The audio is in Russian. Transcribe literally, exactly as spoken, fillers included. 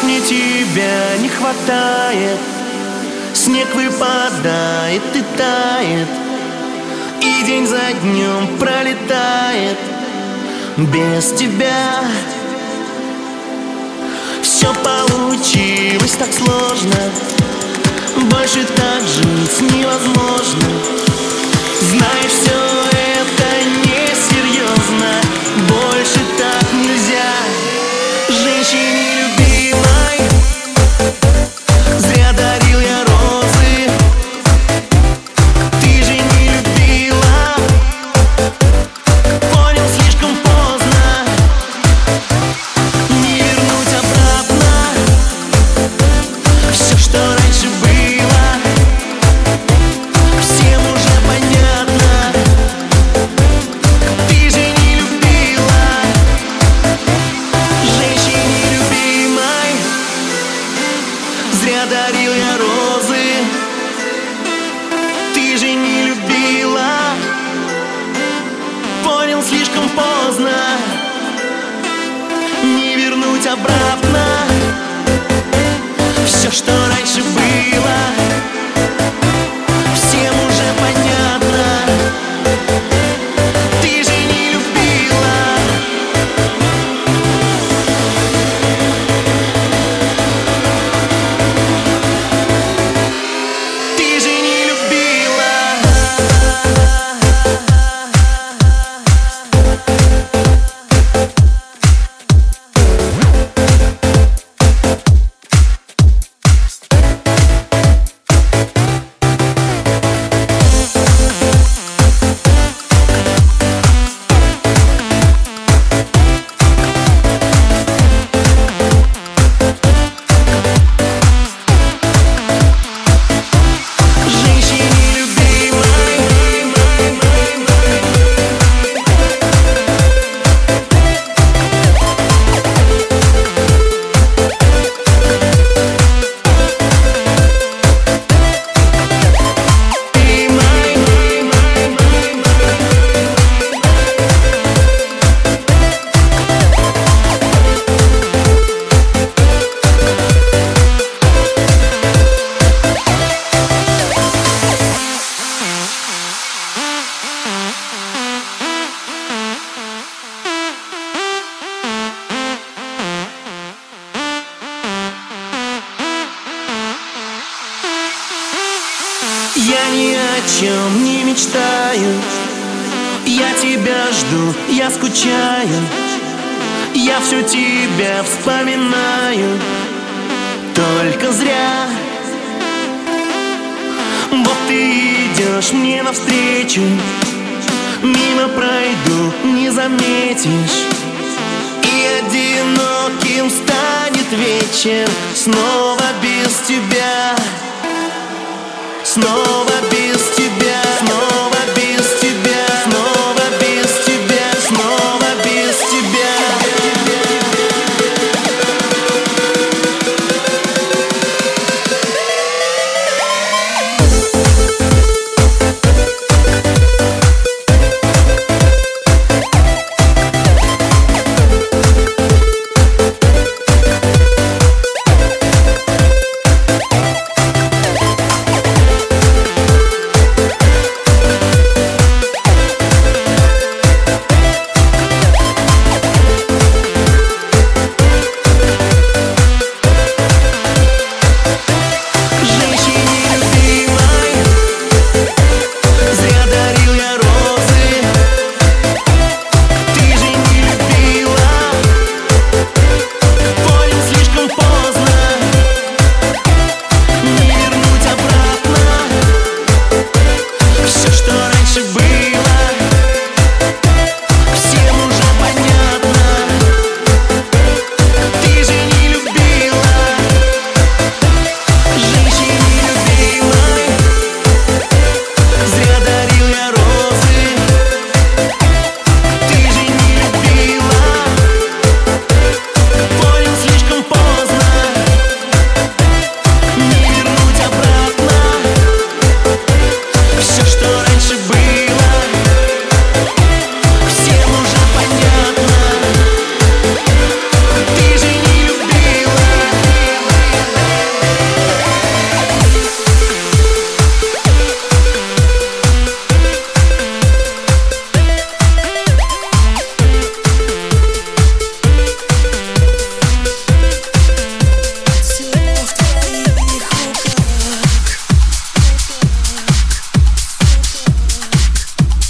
мне тебя не хватает. Снег выпадает и тает, и день за днем пролетает без тебя. Все получилось так сложно, больше так жить невозможно. Знаешь, все это несерьезно, больше так нельзя. Женщине любимой зря дарил я розы. Ты же не любила, понял слишком поздно. Не вернуть обратно все, что раньше было. Всем уже понятно, ты же не любила. Женщине любимой зря дарил я розы. Ты же не любила, понял слишком поздно. Не вернуть обратно все, что раньше было. Всем уже понятно, ты же не любила. Ты же не любила. Я ни о чем не мечтаю, я тебя жду, я скучаю, я все тебя вспоминаю, только зря. Вот ты идешь мне навстречу, мимо пройду, не заметишь, и одиноким станет вечер снова без тебя. Снова без